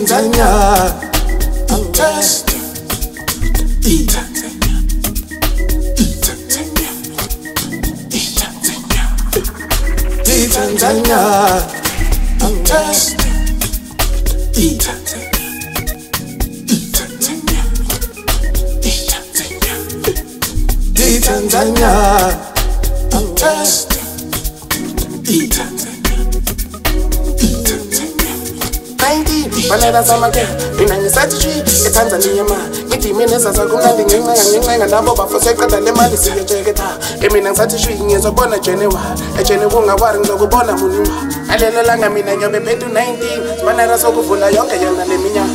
Tanzania, Tanzania, Banera samake, mina ngisathishi eTanzania ma. Ngithi mina sasakumnandi ngencenga nabo bafoseka dale mali siyejeketha. Mina ngisathishi ngizobona Genewa. Ejene kungawari ngizokubona muniwa. Alelo langa mina nyobe phethu 19. Banera sokuvula yonke yona leminyaka.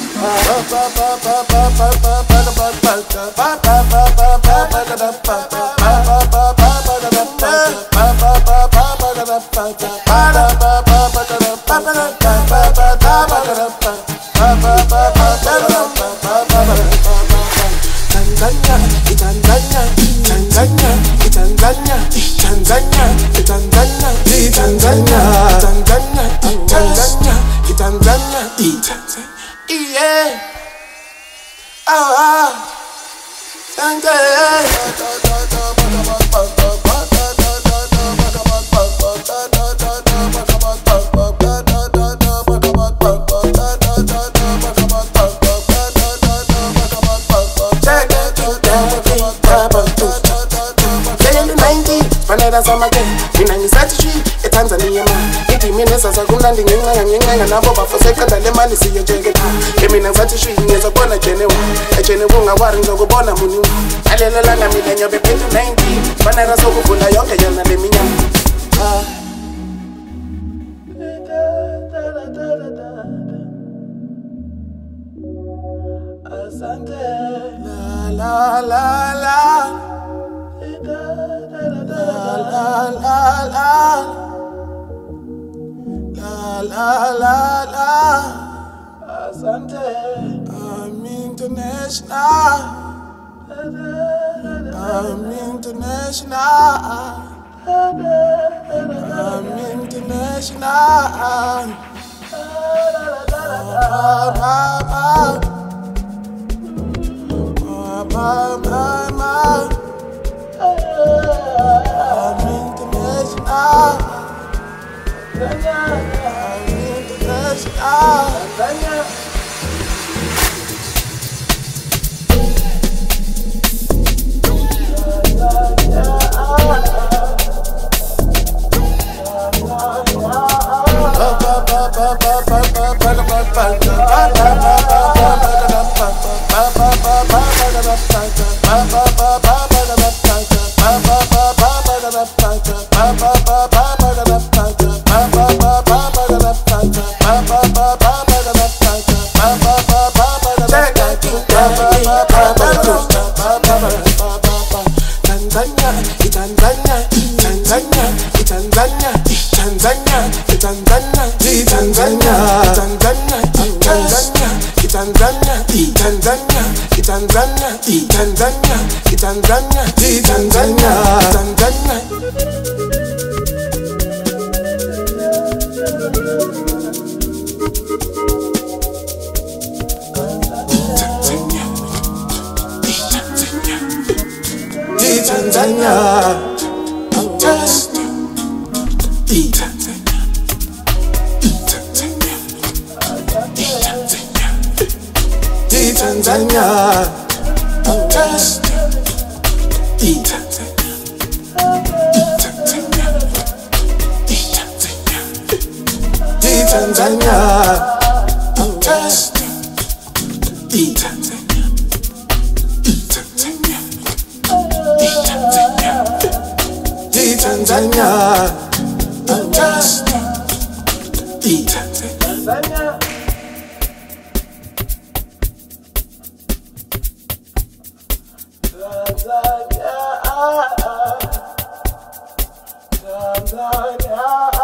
Banera samake, mina ngisathishi eTanzania ma. Ngithi mina sasakumnandi ngencenga nabo bafoseka dale mali siyejeketha. Mina ngisathishi ngizobona Genewa. Ejene kungawari ngizokubona muniwa. Alelo langa mina nyobe phethu 19. Banera sokuvula yonke yona leminyaka. Asante la la la la. Asante, I'm international. I'm international. I'm international. Tanzania.